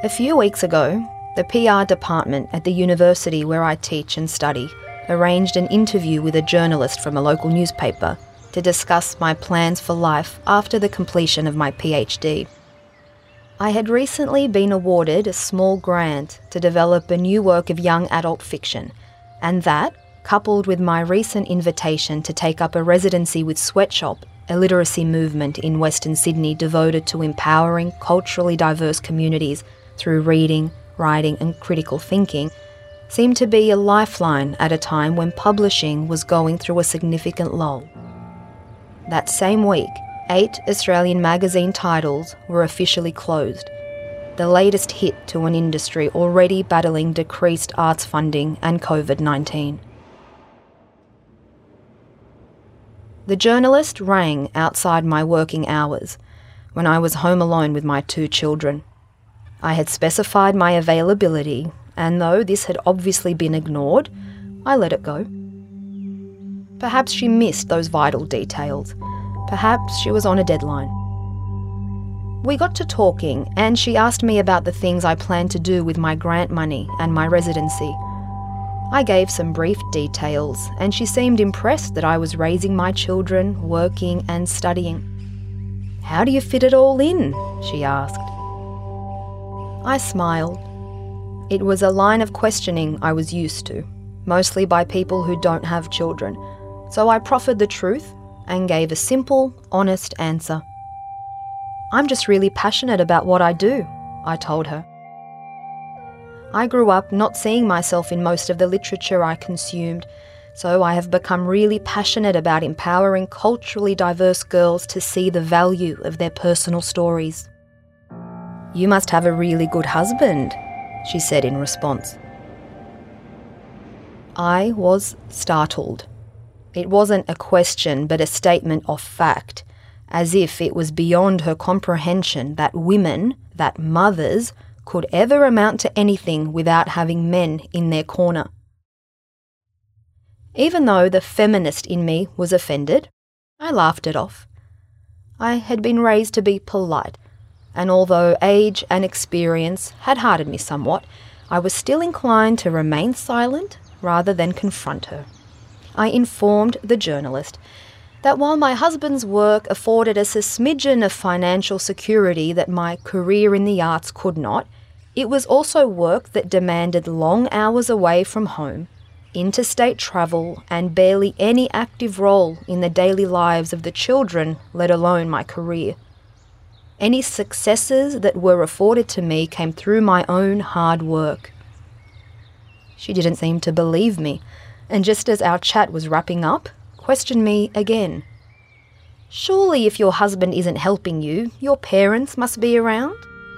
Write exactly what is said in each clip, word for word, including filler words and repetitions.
A few weeks ago, the P R department at the university where I teach and study arranged an interview with a journalist from a local newspaper to discuss my plans for life after the completion of my PhD. I had recently been awarded a small grant to develop a new work of young adult fiction, and that, coupled with my recent invitation to take up a residency with Sweatshop, a literacy movement in Western Sydney devoted to empowering culturally diverse communities through reading, writing and critical thinking, seemed to be a lifeline at a time when publishing was going through a significant lull. That same week, eight Australian magazine titles were officially closed, the latest hit to an industry already battling decreased arts funding and COVID nineteen. The journalist rang outside my working hours when I was home alone with my two children. I had specified my availability, and though this had obviously been ignored, I let it go. Perhaps she missed those vital details. Perhaps she was on a deadline. We got to talking, and she asked me about the things I planned to do with my grant money and my residency. I gave some brief details, and she seemed impressed that I was raising my children, working and studying. "How do you fit it all in?" she asked. I smiled. It was a line of questioning I was used to, mostly by people who don't have children, so I proffered the truth and gave a simple, honest answer. "I'm just really passionate about what I do," I told her. I grew up not seeing myself in most of the literature I consumed, so I have become really passionate about empowering culturally diverse girls to see the value of their personal stories. "You must have a really good husband," she said in response. I was startled. It wasn't a question but a statement of fact, as if it was beyond her comprehension that women, that mothers, could ever amount to anything without having men in their corner. Even though the feminist in me was offended, I laughed it off. I had been raised to be polite, and although age and experience had hardened me somewhat, I was still inclined to remain silent rather than confront her. I informed the journalist that while my husband's work afforded us a smidgen of financial security that my career in the arts could not, it was also work that demanded long hours away from home, interstate travel, and barely any active role in the daily lives of the children, let alone my career. Any successes that were afforded to me came through my own hard work. She didn't seem to believe me, and just as our chat was wrapping up, questioned me again. "Surely if your husband isn't helping you, your parents must be around?"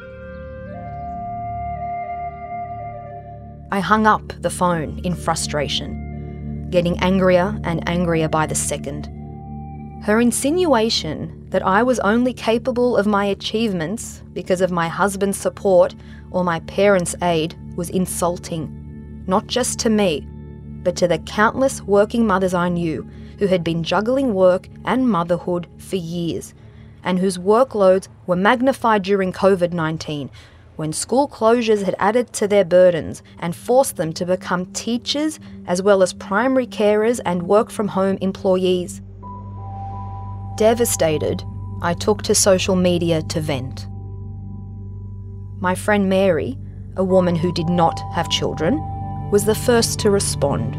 I hung up the phone in frustration, getting angrier and angrier by the second. Her insinuation that I was only capable of my achievements because of my husband's support or my parents' aid was insulting, not just to me, but to the countless working mothers I knew who had been juggling work and motherhood for years, and whose workloads were magnified during COVID nineteen, when school closures had added to their burdens and forced them to become teachers as well as primary carers and work-from-home employees. Devastated, I took to social media to vent. My friend Mary, a woman who did not have children, was the first to respond.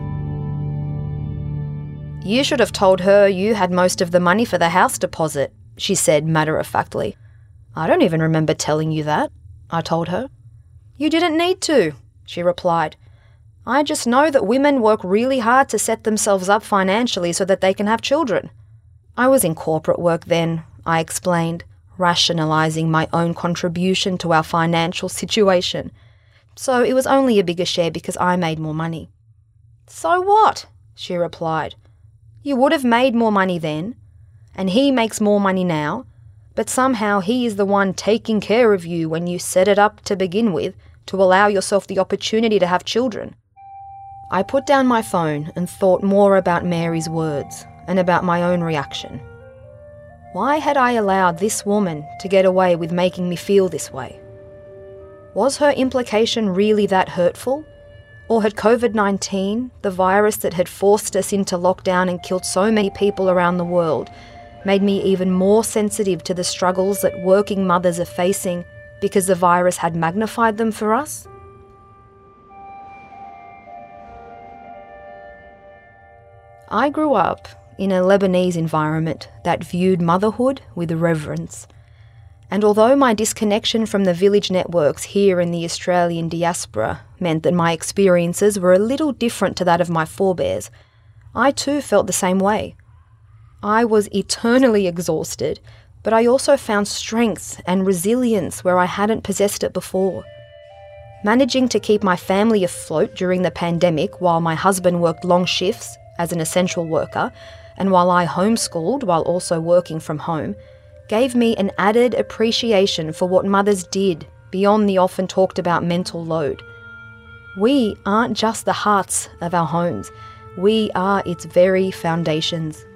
"You should have told her you had most of the money for the house deposit," she said matter-of-factly. "I don't even remember telling you that," I told her. "You didn't need to," she replied. "I just know that women work really hard to set themselves up financially so that they can have children." I was in corporate work then, I explained, rationalising my own contribution to our financial situation. So it was only a bigger share because I made more money. "So what?" she replied. "You would have made more money then, and he makes more money now, but somehow he is the one taking care of you when you set it up to begin with to allow yourself the opportunity to have children." I put down my phone and thought more about Mary's words and about my own reaction. Why had I allowed this woman to get away with making me feel this way? Was her implication really that hurtful? Or had COVID nineteen, the virus that had forced us into lockdown and killed so many people around the world, made me even more sensitive to the struggles that working mothers are facing because the virus had magnified them for us? I grew up in a Lebanese environment that viewed motherhood with reverence. And although my disconnection from the village networks here in the Australian diaspora meant that my experiences were a little different to that of my forebears, I too felt the same way. I was eternally exhausted, but I also found strength and resilience where I hadn't possessed it before. Managing to keep my family afloat during the pandemic while my husband worked long shifts as an essential worker, and while I homeschooled while also working from home, gave me an added appreciation for what mothers did beyond the often talked about mental load. We aren't just the hearts of our homes, we are its very foundations.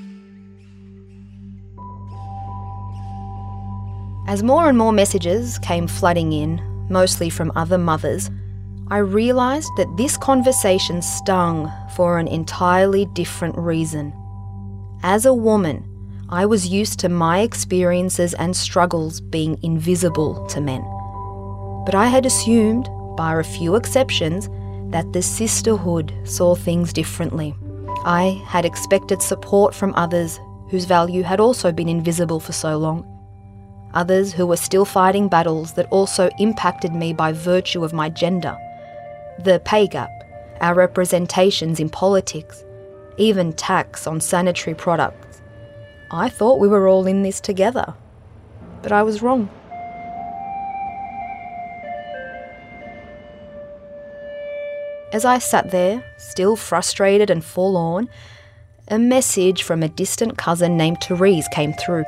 As more and more messages came flooding in, mostly from other mothers, I realised that this conversation stung for an entirely different reason. As a woman, I was used to my experiences and struggles being invisible to men. But I had assumed, bar a few exceptions, that the sisterhood saw things differently. I had expected support from others whose value had also been invisible for so long. Others who were still fighting battles that also impacted me by virtue of my gender. The pay gap, our representations in politics, even tax on sanitary products. I thought we were all in this together, but I was wrong. As I sat there, still frustrated and forlorn, a message from a distant cousin named Therese came through.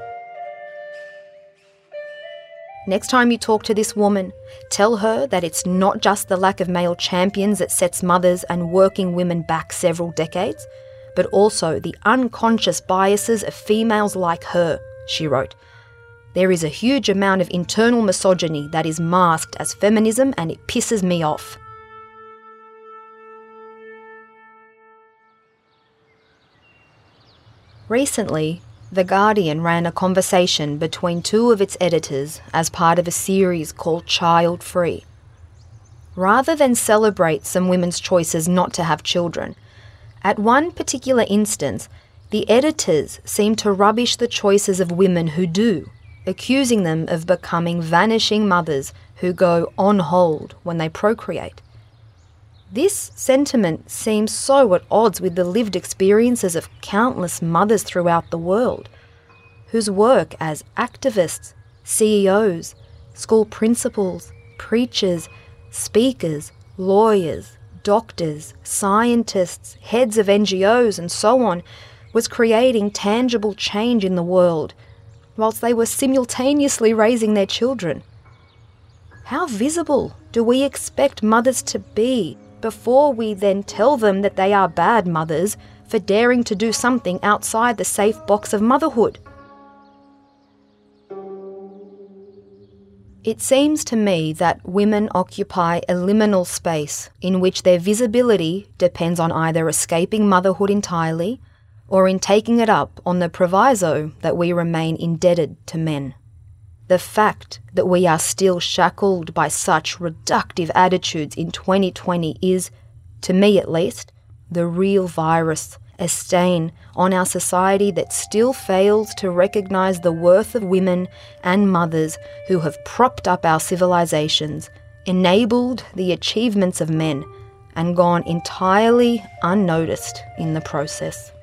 Next time you talk to this woman, tell her that it's not just the lack of male champions that sets mothers and working women back several decades, but also the unconscious biases of females like her, she wrote. There is a huge amount of internal misogyny that is masked as feminism, and it pisses me off. Recently, The Guardian ran a conversation between two of its editors as part of a series called Child Free. Rather than celebrate some women's choices not to have children, at one particular instance, the editors seemed to rubbish the choices of women who do, accusing them of becoming vanishing mothers who go on hold when they procreate. This sentiment seems so at odds with the lived experiences of countless mothers throughout the world, whose work as activists, C E Os, school principals, preachers, speakers, lawyers, doctors, scientists, heads of N G Os and so on was creating tangible change in the world, whilst they were simultaneously raising their children. How visible do we expect mothers to be before we then tell them that they are bad mothers for daring to do something outside the safe box of motherhood? It seems to me that women occupy a liminal space in which their visibility depends on either escaping motherhood entirely or in taking it up on the proviso that we remain indebted to men. The fact that we are still shackled by such reductive attitudes in twenty twenty is, to me at least, the real virus, a stain on our society that still fails to recognise the worth of women and mothers who have propped up our civilizations, enabled the achievements of men, and gone entirely unnoticed in the process.